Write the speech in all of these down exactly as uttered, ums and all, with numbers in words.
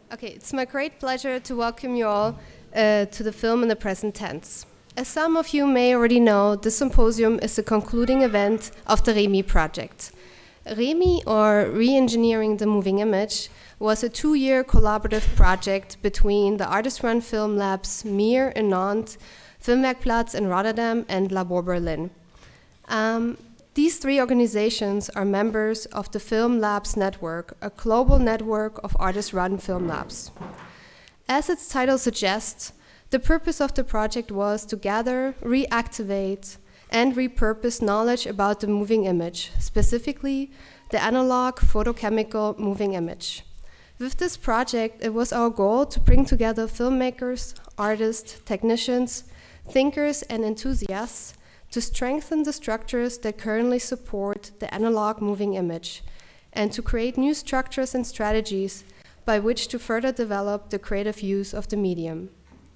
Okay, it's my great pleasure to welcome you all uh, to the Film in the Present Tense. As some of you may already know, this symposium is the concluding event of the REMI project. REMI, or Re-Engineering the Moving Image, was a two-year collaborative project between the Artist-Run Film Labs M I R in Nantes, Filmwerkplatz in Rotterdam, and Labor Berlin. Um, These three organizations are members of the Film Labs Network, a global network of artist-run film labs. As its title suggests, the purpose of the project was to gather, reactivate, and repurpose knowledge about the moving image, specifically the analog photochemical moving image. With this project, it was our goal to bring together filmmakers, artists, technicians, thinkers, and enthusiasts to strengthen the structures that currently support the analog moving image, and to create new structures and strategies by which to further develop the creative use of the medium.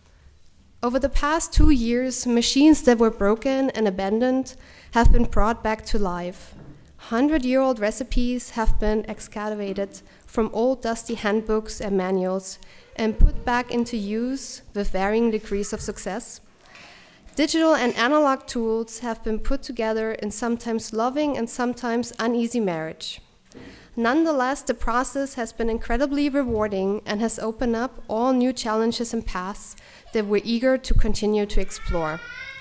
Over the past two years, machines that were broken and abandoned have been brought back to life. Hundred-year-old recipes have been excavated from old dusty handbooks and manuals and put back into use with varying degrees of success. Digital and analog tools have been put together in sometimes loving and sometimes uneasy marriage. Nonetheless, the process has been incredibly rewarding and has opened up all new challenges and paths that we're eager to continue to explore.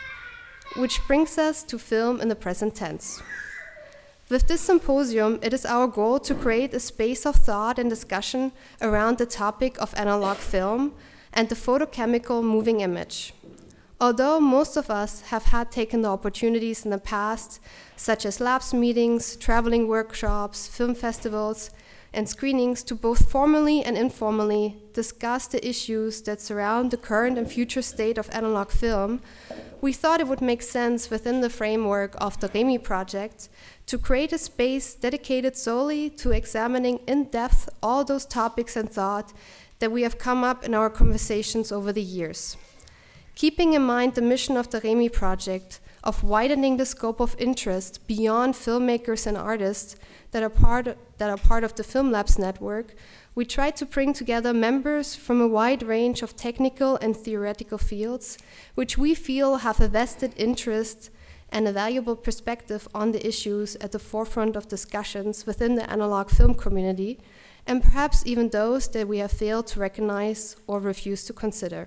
Which brings us to film in the present tense. With this symposium, it is our goal to create a space of thought and discussion around the topic of analog film and the photochemical moving image. Although most of us have had taken the opportunities in the past, such as labs meetings, traveling workshops, film festivals, and screenings to both formally and informally discuss the issues that surround the current and future state of analog film, we thought it would make sense within the framework of the REMI project to create a space dedicated solely to examining in depth all those topics and thought that we have come up in our conversations over the years. Keeping in mind the mission of the REMI project of widening the scope of interest beyond filmmakers and artists that are part, that are part of the Film Labs network, we tried to bring together members from a wide range of technical and theoretical fields, which we feel have a vested interest and a valuable perspective on the issues at the forefront of discussions within the analog film community, and perhaps even those that we have failed to recognize or refuse to consider.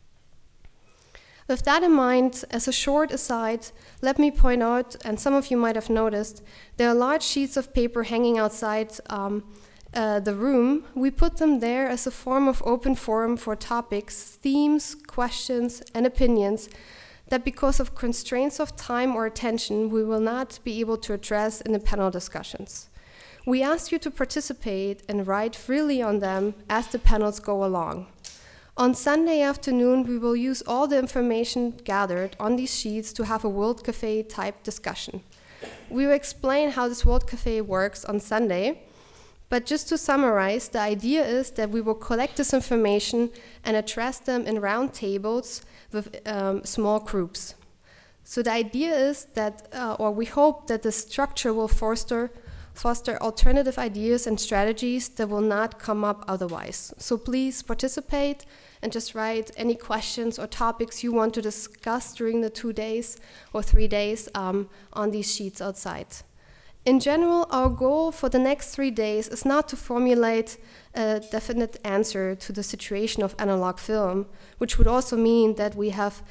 With that in mind, as a short aside, let me point out, and some of you might have noticed, there are large sheets of paper hanging outside um, uh, the room. We put them there as a form of open forum for topics, themes, questions, and opinions that because of constraints of time or attention, we will not be able to address in the panel discussions. We ask you to participate and write freely on them as the panels go along. On Sunday afternoon, we will use all the information gathered on these sheets to have a World Café type discussion. We will explain how this World Café works on Sunday, but just to summarize, the idea is that we will collect this information and address them in round tables with um, small groups. So the idea is that, uh, or we hope that the structure will foster foster alternative ideas and strategies that will not come up otherwise. So please participate and just write any questions or topics you want to discuss during the two days or three days um, on these sheets outside. In general, our goal for the next three days is not to formulate a definite answer to the situation of analog film, which would also mean that we have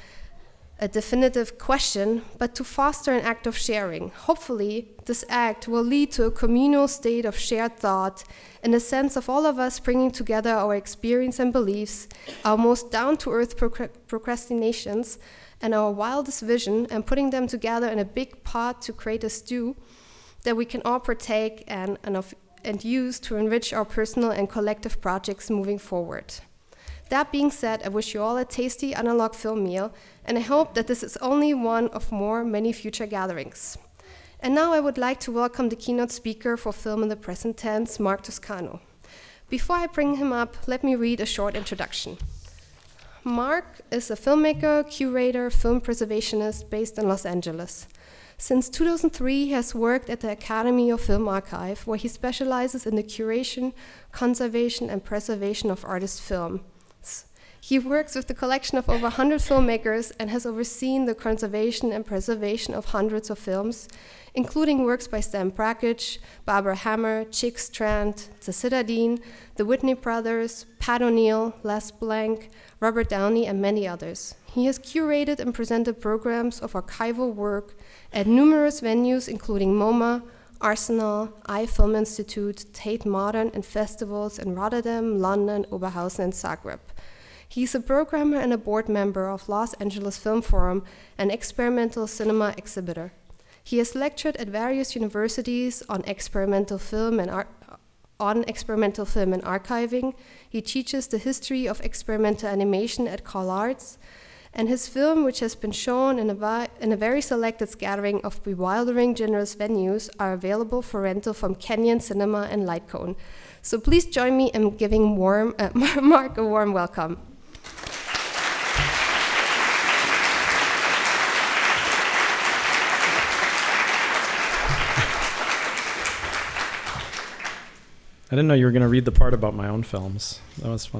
a definitive question, but to foster an act of sharing. Hopefully, this act will lead to a communal state of shared thought in the sense of all of us bringing together our experience and beliefs, our most down-to-earth proc- procrastinations, and our wildest vision, and putting them together in a big pot to create a stew that we can all partake and, and, of, and use to enrich our personal and collective projects moving forward. That being said, I wish you all a tasty analog film meal, and I hope that this is only one of more many future gatherings. And now I would like to welcome the keynote speaker for Film in the Present Tense, Mark Toscano. Before I bring him up, let me read a short introduction. Mark is a filmmaker, curator, film preservationist based in Los Angeles. Since two thousand three, he has worked at the Academy of Film Archive, where he specializes in the curation, conservation, and preservation of artist films. He works with the collection of over one hundred filmmakers and has overseen the conservation and preservation of hundreds of films, including works by Stan Brakhage, Barbara Hammer, Chick Strand, Zacita Dean, the Whitney Brothers, Pat O'Neill, Les Blank, Robert Downey, and many others. He has curated and presented programs of archival work at numerous venues, including MoMA, Arsenal, I Film Institute, Tate Modern, and festivals in Rotterdam, London, Oberhausen, and Zagreb. He's a programmer and a board member of Los Angeles Film Forum, an experimental cinema exhibitor. He has lectured at various universities on experimental film and ar- on experimental film and archiving. He teaches the history of experimental animation at CalArts, and his film, which has been shown in a, vi- in a very selected scattering of bewildering generous venues, are available for rental from Kenyon Cinema and Lightcone. So please join me in giving warm, uh, Mark a warm welcome. I didn't know you were going to read the part about my own films. That was fun.